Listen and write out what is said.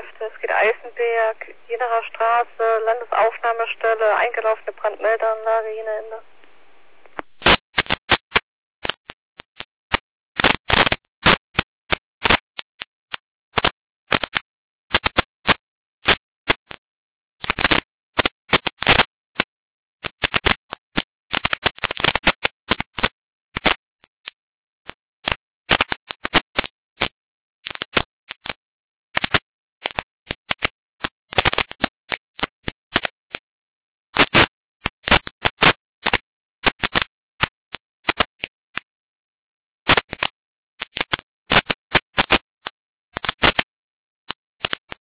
Geschäfte. Es geht Eisenberg, Jenaer Straße, Landesaufnahmestelle, eingelaufene Brandmeldeanlage, jene Ende.